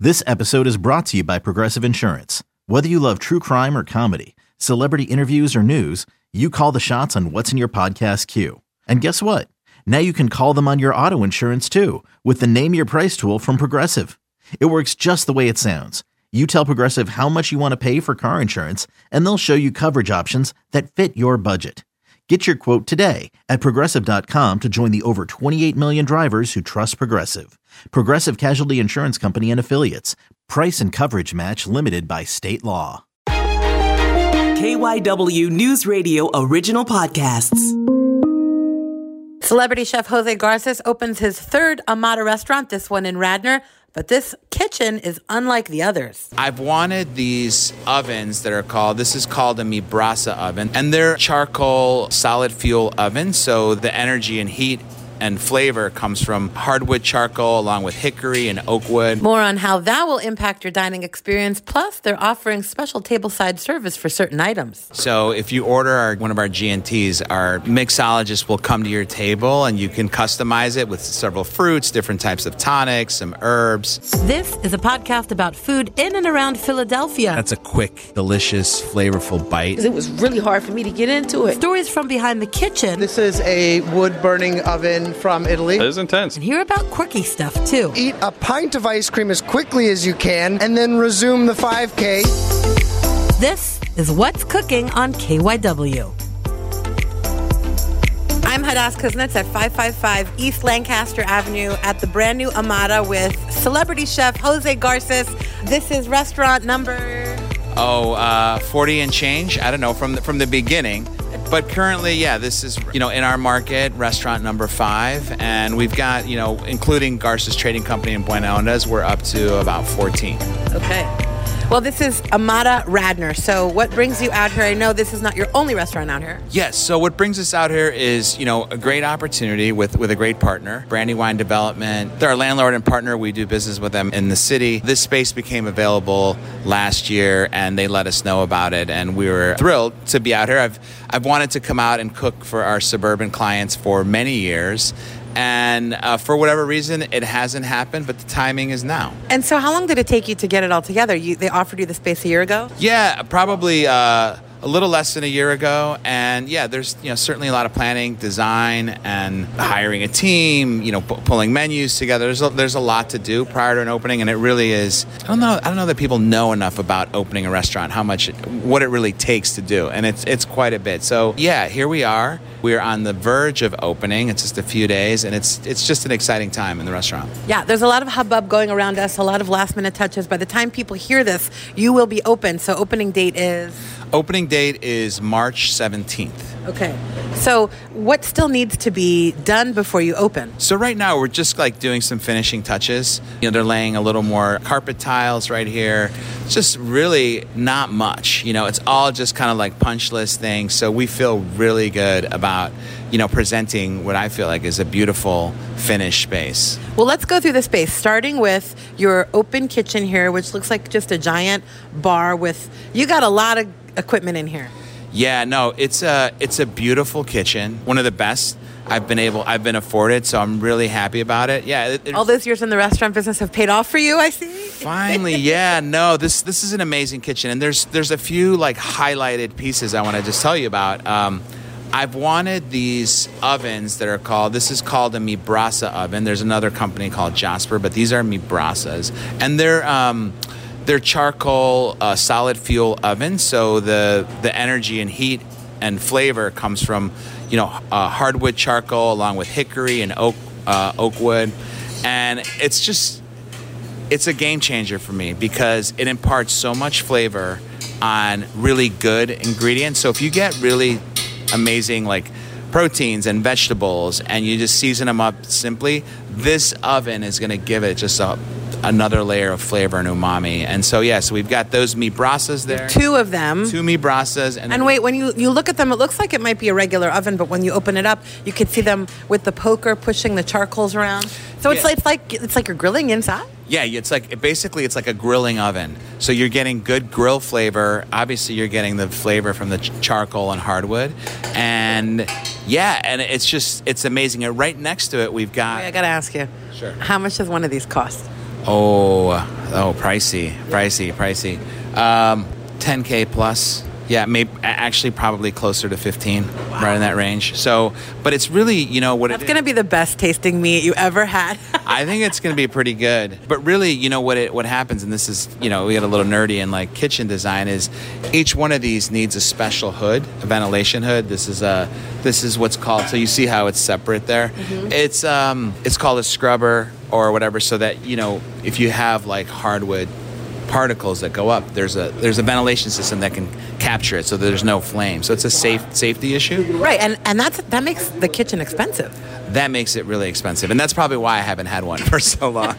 This episode is brought to you by Progressive Insurance. Whether you love true crime or comedy, celebrity interviews or news, you call the shots on what's in your podcast queue. And guess what? Now you can call them on your auto insurance too with the Name Your Price tool from Progressive. It works just the way it sounds. You tell Progressive how much you want to pay for car insurance, and they'll show you coverage options that fit your budget. Get your quote today at Progressive.com to join the over 28 million drivers who trust Progressive. Progressive Casualty Insurance Company and Affiliates. Price and coverage match limited by state law. KYW News Radio original podcasts. Celebrity chef Jose Garces opens his third Amada restaurant, this one in Radnor. But this kitchen is unlike the others. I've wanted these ovens that are called, this is called a Mi Brasa oven, and they're charcoal solid fuel ovens, so the energy and heat and flavor comes from hardwood charcoal along with hickory and oak wood. More on how that will impact your dining experience. Plus, they're offering special tableside service for certain items. So if you order one of our GNTs, our mixologist will come to your table and you can customize it with several fruits, different types of tonics, some herbs. This is a podcast about food in and around Philadelphia. That's a quick, delicious, flavorful bite. It was really hard for me to get into it. Stories from behind the kitchen. This is a wood-burning oven from Italy. It is intense. And hear about quirky stuff, too. Eat a pint of ice cream as quickly as you can, and then resume the 5K. This is What's Cooking on KYW. I'm Hadass Kuznets at 555 East Lancaster Avenue at the brand new Amada with celebrity chef Jose Garces. This is restaurant number... 40 and change. I don't know, from the beginning. But currently, yeah, this is, in our market, restaurant number 5. And we've got, including Garces Trading Company in Buena Ondas, we're up to about 14. Okay. Well, this is Amada Radnor. So what brings you out here? I know this is not your only restaurant out here. Yes. So what brings us out here is, a great opportunity with a great partner, Brandywine Development. They're our landlord and partner. We do business with them in the city. This space became available last year, and they let us know about it. And we were thrilled to be out here. I've wanted to come out and cook for our suburban clients for many years. And for whatever reason, it hasn't happened, but the timing is now. And so how long did it take you to get it all together? They offered you the space a year ago? Yeah, probably a little less than a year ago. And yeah, there's certainly a lot of planning, design, and hiring a team, pulling menus together. There's a lot to do prior to an opening, and it really is. I don't know that people know enough about opening a restaurant, what it really takes to do, and it's quite a bit. So yeah, here we are. We are on the verge of opening. It's just a few days, and it's just an exciting time in the restaurant. Yeah, there's a lot of hubbub going around us, a lot of last-minute touches. By the time people hear this, you will be open. So opening date is? Opening date is March 17th. Okay. So what still needs to be done before you open? So right now, we're just doing some finishing touches. They're laying a little more carpet tiles right here. It's just really not much. It's all just kind of punch list things. So we feel really good about, presenting what I feel like is a beautiful finished space. Well, let's go through the space, starting with your open kitchen here, which looks like just a giant bar you got a lot of equipment in here. Yeah, no, it's a beautiful kitchen, one of the best I've been afforded, so I'm really happy about it. Yeah, all those years in the restaurant business have paid off for you, I see. Finally, yeah, no, this is an amazing kitchen, and there's a few highlighted pieces I want to just tell you about. I've wanted these ovens that are called, this is called a Mi Brasa oven. There's another company called Jasper, but these are Mi Brasas, and they're charcoal solid fuel ovens, so the energy and heat and flavor comes from hardwood charcoal along with hickory and oak wood, and it's a game changer for me because it imparts so much flavor on really good ingredients. So if you get really amazing proteins and vegetables and you just season them up simply, this oven is going to give it just another layer of flavor and umami. And so we've got those Mi Brasas there. 2 of them. 2 Mi Brasas. And wait, when you look at them, it looks like it might be a regular oven, but when you open it up, you can see them with the poker pushing the charcoals around. So it's like you're grilling inside? Yeah, it's like a grilling oven. So you're getting good grill flavor. Obviously, you're getting the flavor from the charcoal and hardwood. And yeah, and it's amazing. And right next to it, we've got... Wait, I got to ask you. Sure. How much does one of these cost? Pricey. 10K plus. Yeah, maybe actually probably closer to 15, right in that range. So, but it's really, That's going to be the best tasting meat you ever had. I think it's going to be pretty good. But really, what happens, and this is, we get a little nerdy in like kitchen design, is each one of these needs a special hood, a ventilation hood. This is what's called, so you see how it's separate there. Mm-hmm. It's called a scrubber or whatever, so that, if you have like hardwood particles that go up, there's a ventilation system that can capture it so that there's no flame. So it's a safety issue. Right, and that makes the kitchen expensive. That makes it really expensive, and that's probably why I haven't had one for so long.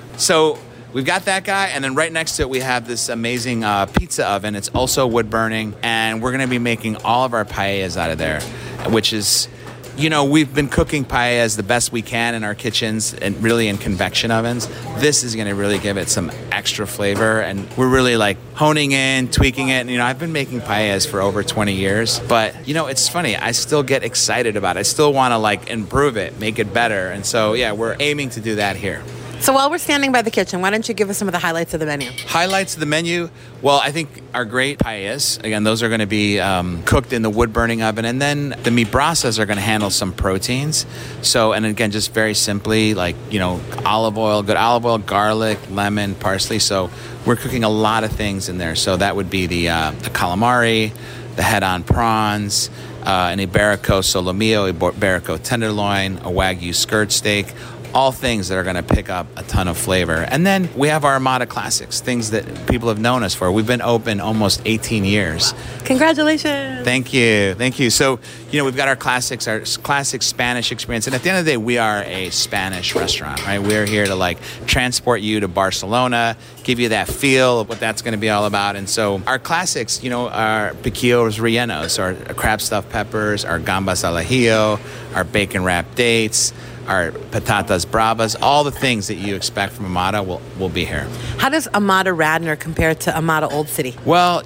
So we've got that guy, and then right next to it we have this amazing pizza oven. It's also wood burning, and we're going to be making all of our paellas out of there, which is, we've been cooking paellas the best we can in our kitchens and really in convection ovens. This is going to really give it some extra flavor, and we're really like honing in, tweaking it. And, I've been making paellas for over 20 years, but, it's funny. I still get excited about it. I still want to like improve it, make it better. And so, yeah, we're aiming to do that here. So while we're standing by the kitchen, why don't you give us some of the highlights of the menu? Highlights of the menu? Well, I think our great paellas, again, those are going to be cooked in the wood-burning oven. And then the meat brasas are going to handle some proteins. So, and again, just very simply, like, olive oil, good olive oil, garlic, lemon, parsley. So we're cooking a lot of things in there. So that would be the calamari, the head-on prawns, an Iberico solomillo, Iberico tenderloin, a Wagyu skirt steak. All things that are going to pick up a ton of flavor. And then we have our Amada Classics, things that people have known us for. We've been open almost 18 years. Congratulations. Thank you. So, we've got our classics, our classic Spanish experience. And at the end of the day, we are a Spanish restaurant, right? We're here to like transport you to Barcelona, give you that feel of what that's going to be all about. And so our classics, our piquillos rellenos, our crab stuffed peppers, our gambas al ajillo, our bacon wrapped dates, our patatas bravas, all the things that you expect from Amada will be here. How does Amada Radnor compare to Amada Old City? Well,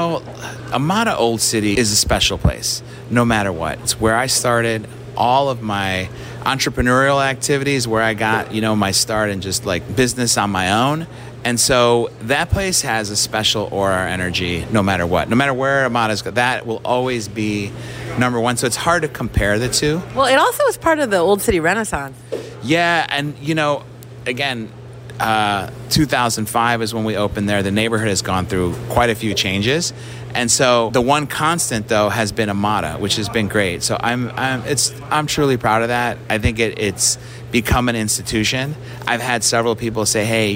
Amada Old City is a special place, no matter what. It's where I started all of my entrepreneurial activities, where I got, my start in just like business on my own. And so that place has a special aura energy no matter what. No matter where Amada's go, that will always be number one. So it's hard to compare the two. Well, it also is part of the Old City Renaissance. Yeah, and again, 2005 is when we opened there. The neighborhood has gone through quite a few changes. And so the one constant, though, has been Amada, which has been great. So I'm truly proud of that. I think it's become an institution. I've had several people say, hey,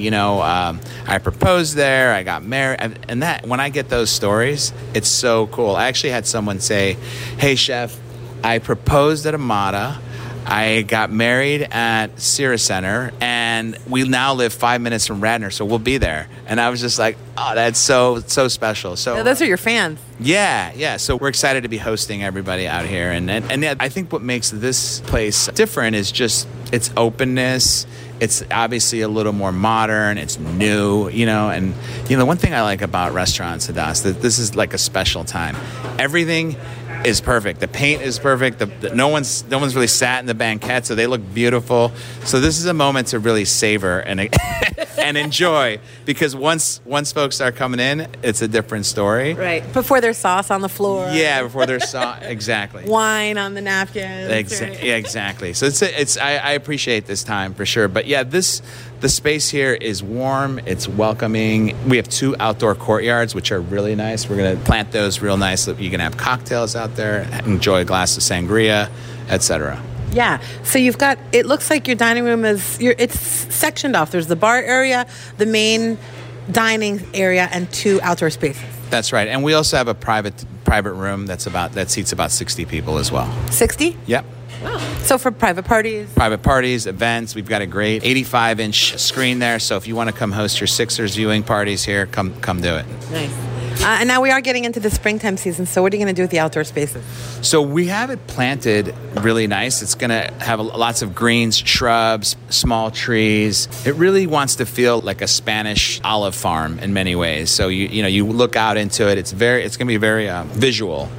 I proposed there, I got married. And that, when I get those stories, it's so cool. I actually had someone say, hey, chef, I proposed at Amada, I got married at Sierra Center, and we now live 5 minutes from Radnor, so we'll be there. And I was just like, oh, that's so special. So those are your fans. Yeah. So we're excited to be hosting everybody out here. And yeah, I think what makes this place different is just its openness. It's obviously a little more modern. It's new, And, the one thing I like about restaurants, Hadas, that this is like a special time. Everything is perfect. The paint is perfect. No one's really sat in the banquette, so they look beautiful. So this is a moment to really savor and and enjoy, because once folks start coming in, it's a different story. Right. Before there's sauce on the floor. Yeah, before there's sauce. Exactly. Wine on the napkins. Yeah, exactly. So I appreciate this time for sure. But yeah, the space here is warm. It's welcoming. We have 2 outdoor courtyards, which are really nice. We're going to plant those real nice so you can have cocktails out there, enjoy a glass of sangria, etc. Yeah. So you've got, it looks like your dining room it's sectioned off. There's the bar area, the main dining area, and 2 outdoor spaces. That's right. And we also have a private room that seats about 60 people as well. 60? Yep. Wow. So for private parties, events, we've got a great 85-inch screen there. So if you want to come host your Sixers viewing parties here, come do it. Nice. And now we are getting into the springtime season. So what are you going to do with the outdoor spaces? So we have it planted really nice. It's going to have lots of greens, shrubs, small trees. It really wants to feel like a Spanish olive farm in many ways. So you look out into it. It's going to be very visual.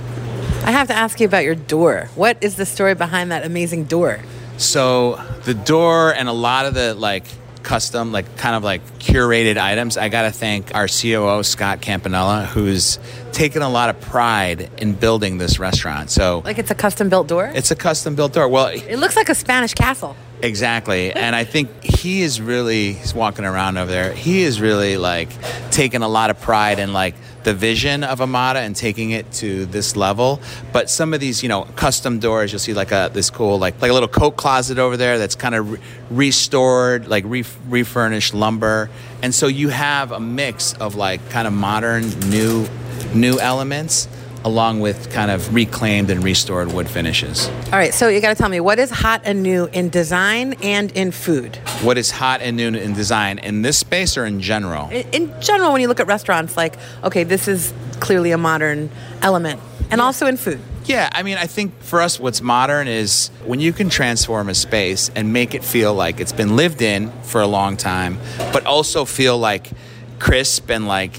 I have to ask you about your door. What is the story behind that amazing door? So the door and a lot of the custom, like kind of like curated items, I got to thank our COO, Scott Campanella, who's taken a lot of pride in building this restaurant. So Like it's a custom built door? it's a custom built door. Well, It looks like a Spanish castle. exactly. And I think he's walking around over there. He is really like taking a lot of pride in like the vision of Amada and taking it to this level. But some of these, custom doors, you'll see like this cool, like a little coat closet over there that's kind of restored, like refurnished lumber. And so you have a mix of like kind of modern, new elements, along with kind of reclaimed and restored wood finishes. All right, so you got to tell me, what is hot and new in design and in food? What is hot and new in design in this space or in general? In general, when you look at restaurants, like, okay, this is clearly a modern element. And also in food. Yeah, I mean, I think for us, what's modern is when you can transform a space and make it feel like it's been lived in for a long time, but also feel like crisp and like,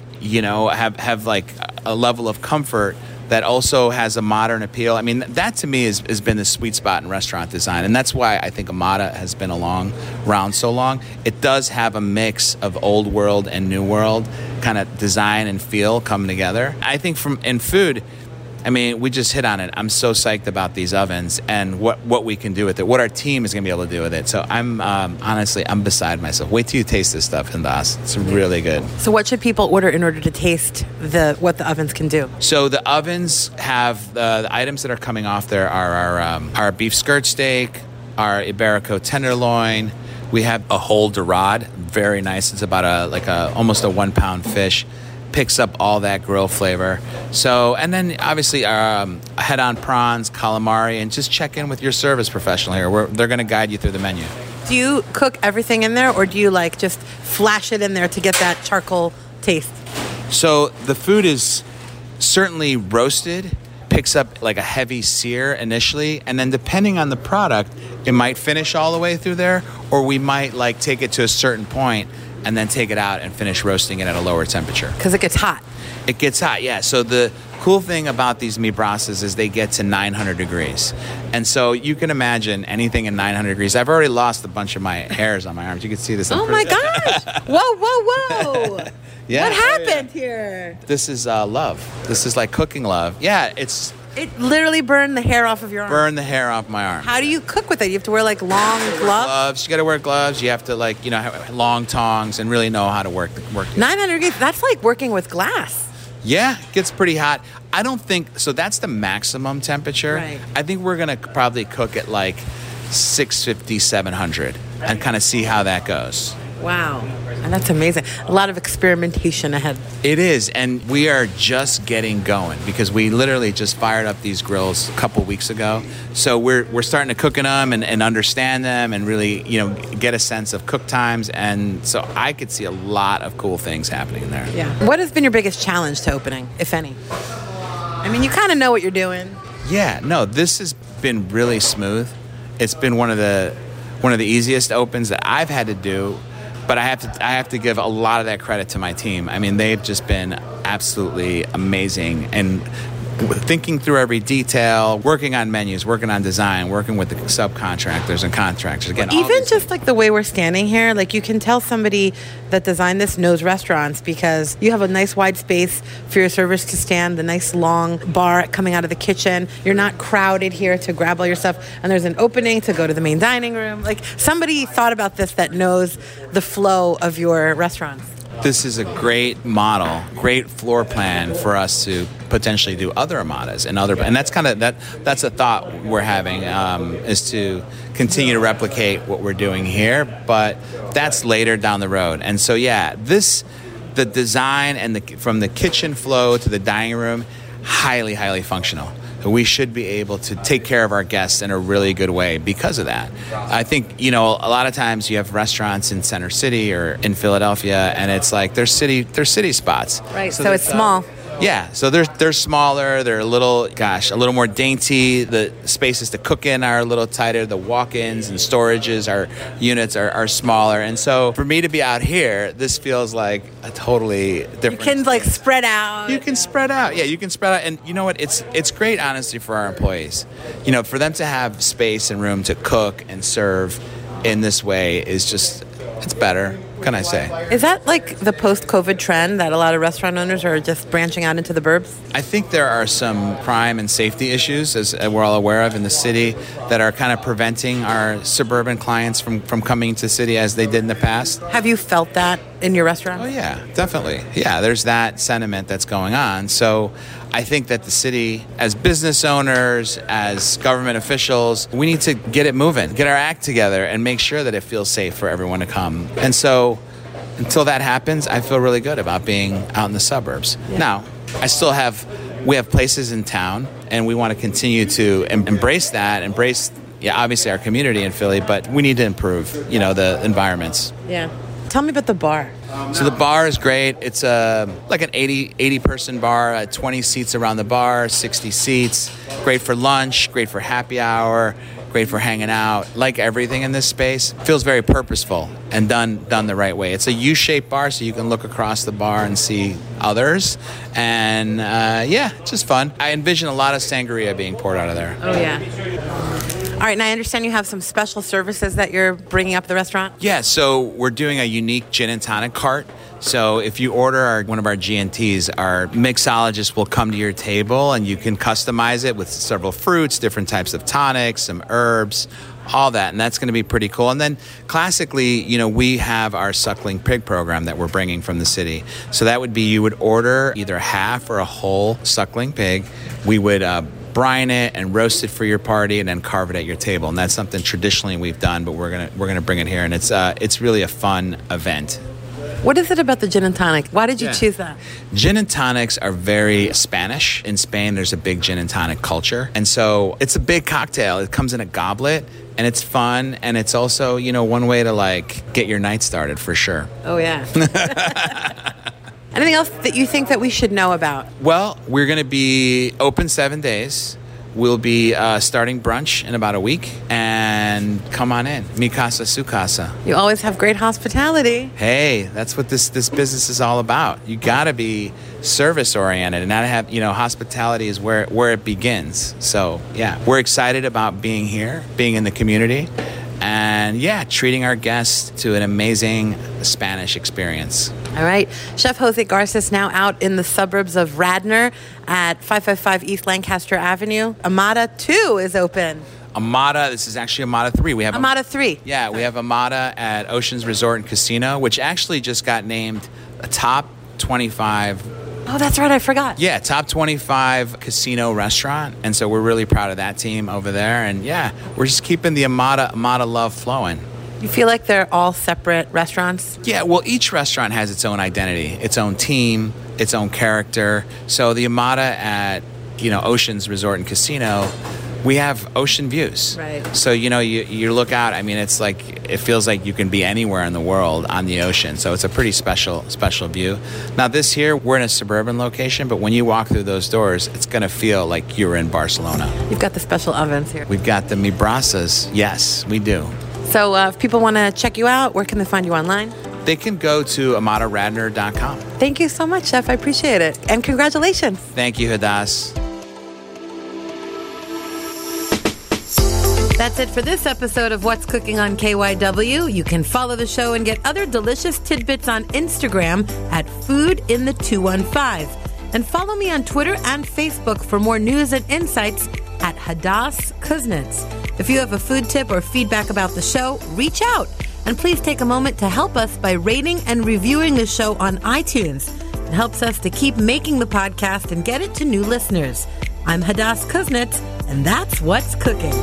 have like a level of comfort that also has a modern appeal. I mean, that to me has been the sweet spot in restaurant design. And that's why I think Amada has been around so long. It does have a mix of old world and new world kind of design and feel coming together. I think in food, I mean, we just hit on it. I'm so psyched about these ovens and what we can do with it, what our team is going to be able to do with it. So I'm honestly, I'm beside myself. Wait till you taste this stuff in Das. It's really good. So what should people order in order to taste what the ovens can do? So the ovens have the items that are coming off there are our beef skirt steak, our Iberico tenderloin. We have a whole dorade, very nice. It's about almost a 1 pound fish. Picks up all that grill flavor. So, and then obviously head-on prawns, calamari, and just check in with your service professional here. They're going to guide you through the menu. Do you cook everything in there, or do you like just flash it in there to get that charcoal taste? So the food is certainly roasted, picks up like a heavy sear initially, and then depending on the product, it might finish all the way through there, or we might like take it to a certain point and then take it out and finish roasting it at a lower temperature. Because it gets hot. It gets hot, yeah. So the cool thing about these mi brasas is they get to 900 degrees. And so you can imagine anything in 900 degrees. I've already lost a bunch of my hairs on my arms. You can see this. Oh my gosh. Whoa. Yeah. What happened here? This is love. This is like cooking love. Yeah, It literally burned the hair off of your arm. Burn the hair off my arm. How do you cook with it? You have to wear like long gloves? You got to wear gloves. You have to have long tongs and really know how to work. 900 degrees, that's like working with glass. Yeah, it gets pretty hot. I don't think, so that's the maximum temperature. Right. I think we're going to probably cook at like 650, 700 and kind of see how that goes. Wow. And that's amazing. A lot of experimentation ahead. It is, and we are just getting going because we literally just fired up these grills a couple weeks ago. So we're starting to cook in them and understand them and really, get a sense of cook times. And so I could see a lot of cool things happening there. Yeah. What has been your biggest challenge to opening, if any? I mean, you kind of know what you're doing. Yeah, no, this has been really smooth. It's been one of the easiest opens that I've had to do. But I have to give a lot of that credit to my team. I mean, they've just been absolutely amazing and thinking through every detail, working on menus, working on design, working with the subcontractors and contractors. Again, even just like the way we're standing here, like you can tell somebody that designed this knows restaurants because you have a nice wide space for your servers to stand, the nice long bar coming out of the kitchen. You're not crowded here to grab all your stuff, and there's an opening to go to the main dining room. Like somebody thought about this that knows the flow of your restaurants. This is a great model, great floor plan for us to potentially do other Amadas and that's kind of that's a thought we're having is to continue to replicate what we're doing here, but that's later down the road. And so the design and from the kitchen flow to the dining room, highly, highly functional. We should be able to take care of our guests in a really good way because of that. I think, a lot of times you have restaurants in Center City or in Philadelphia, and it's like they're city spots. Right, so it's small. Yeah, so they're smaller, they're a little more dainty. The spaces to cook in are a little tighter. The walk-ins and storages, our units are smaller. And so for me to be out here, this feels like a totally different. You can like spread out. You can spread out. Yeah, you can spread out. And you know what? It's great, honestly, for our employees. For them to have space and room to cook and serve in this way is just It's better. What can I say? Is that like the post-COVID trend that a lot of restaurant owners are just branching out into the burbs? I think there are some crime and safety issues, as we're all aware of in the city, that are kind of preventing our suburban clients from coming to the city as they did in the past. Have you felt that in your restaurant? Oh, yeah, definitely. Yeah, there's that sentiment that's going on. So I think that the city, as business owners, as government officials, we need to get it moving, get our act together, and make sure that it feels safe for everyone to come. And so until that happens, I feel really good about being out in the suburbs. Yeah. Now, we have places in town, and we want to continue to embrace obviously our community in Philly, but we need to improve, the environments. Yeah. Tell me about the bar. So the bar is great. It's like an 80-person bar, 20 seats around the bar, 60 seats. Great for lunch, great for happy hour, great for hanging out. Like everything in this space, feels very purposeful and done the right way. It's a U-shaped bar, so you can look across the bar and see others. And it's just fun. I envision a lot of sangria being poured out of there. Oh, yeah. All right, and I understand you have some special services that you're bringing up at the restaurant? Yeah, so we're doing a unique gin and tonic cart. So if you order one of our G&Ts, our mixologist will come to your table and you can customize it with several fruits, different types of tonics, some herbs, all that. And that's going to be pretty cool. And then classically, we have our suckling pig program that we're bringing from the city. So that would be you would order either half or a whole suckling pig. We would brine it and roast it for your party and then carve it at your table. And that's something traditionally we've done, but we're gonna bring it here. And it's really a fun event. What is it about the gin and tonic? Why did you choose that? Gin and tonics are very Spanish. In Spain, there's a big gin and tonic culture. And so it's a big cocktail. It comes in a goblet, and it's fun. And it's also, one way to, get your night started for sure. Oh, yeah. Anything else that you think that we should know about? Well, we're going to be open 7 days. We'll be starting brunch in about a week. And come on in. Mi casa, su casa. You always have great hospitality. Hey, that's what this business is all about. You got to be service-oriented. And not have, hospitality is where it begins. So, yeah, we're excited about being here, being in the community. And, treating our guests to an amazing Spanish experience. All right. Chef Jose Garces now out in the suburbs of Radnor at 555 East Lancaster Avenue. Amada 2 is open. Amada, this is actually Amada 3. We have Amada 3. Yeah, we have Amada at Oceans Resort and Casino, which actually just got named a top 25. Oh, that's right. I forgot. Yeah, top 25 casino restaurant. And so we're really proud of that team over there. And we're just keeping the Amada love flowing. You feel like they're all separate restaurants? Yeah, well, each restaurant has its own identity, its own team, its own character. So the Amada at, Oceans Resort and Casino, we have ocean views. Right. So, you look out, it's like, it feels like you can be anywhere in the world on the ocean. So it's a pretty special view. Now this here, we're in a suburban location, but when you walk through those doors, it's going to feel like you're in Barcelona. You've got the special ovens here. We've got the Mi Brasas. Yes, we do. So if people want to check you out, where can they find you online? They can go to amadaradnor.com. Thank you so much, Chef. I appreciate it. And congratulations. Thank you, Hadas. That's it for this episode of What's Cooking on KYW. You can follow the show and get other delicious tidbits on Instagram at foodinthe215. And follow me on Twitter and Facebook for more news and insights at Hadas Kuznits. If you have a food tip or feedback about the show, reach out. And please take a moment to help us by rating and reviewing the show on iTunes. It helps us to keep making the podcast and get it to new listeners. I'm Hadas Kuznits, and that's What's Cooking.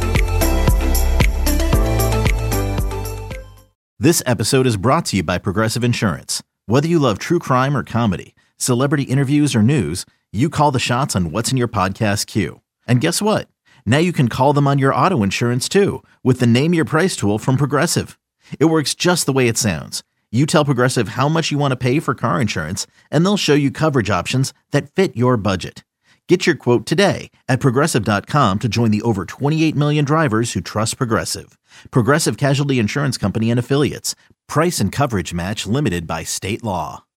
This episode is brought to you by Progressive Insurance. Whether you love true crime or comedy, celebrity interviews or news, you call the shots on what's in your podcast queue. And guess what? Now you can call them on your auto insurance too with the Name Your Price tool from Progressive. It works just the way it sounds. You tell Progressive how much you want to pay for car insurance, and they'll show you coverage options that fit your budget. Get your quote today at Progressive.com to join the over 28 million drivers who trust Progressive. Progressive Casualty Insurance Company and Affiliates. Price and coverage match limited by state law.